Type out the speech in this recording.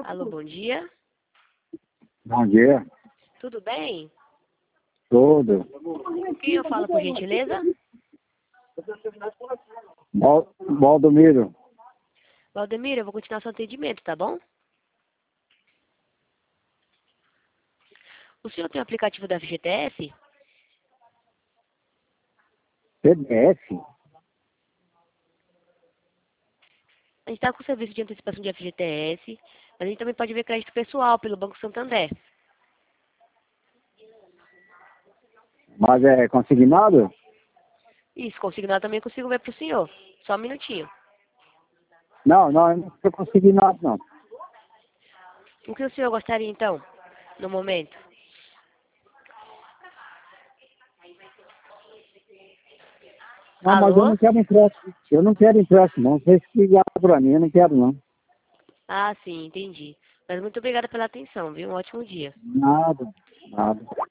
Alô, bom dia. Bom dia. Tudo bem? Tudo. Quem eu falo, por gentileza? Valdomiro. Valdemiro, eu vou continuar seu atendimento, tá bom? O senhor tem o aplicativo da FGTS? PDF? A gente está com o serviço de antecipação de FGTS, mas a gente também pode ver crédito pessoal pelo Banco Santander. Mas é consignado? Isso, consignado também eu consigo ver para o senhor. Só um minutinho. Não, eu não sou consignado, não. O que o senhor gostaria, então, no momento? Não, mas eu Alô? não quero empréstimo. Eu não quero empréstimo, não. Vocês que ligaram pra mim, eu não quero, não. Ah, sim, entendi. Mas muito obrigada pela atenção, viu? Um ótimo dia. Nada, nada.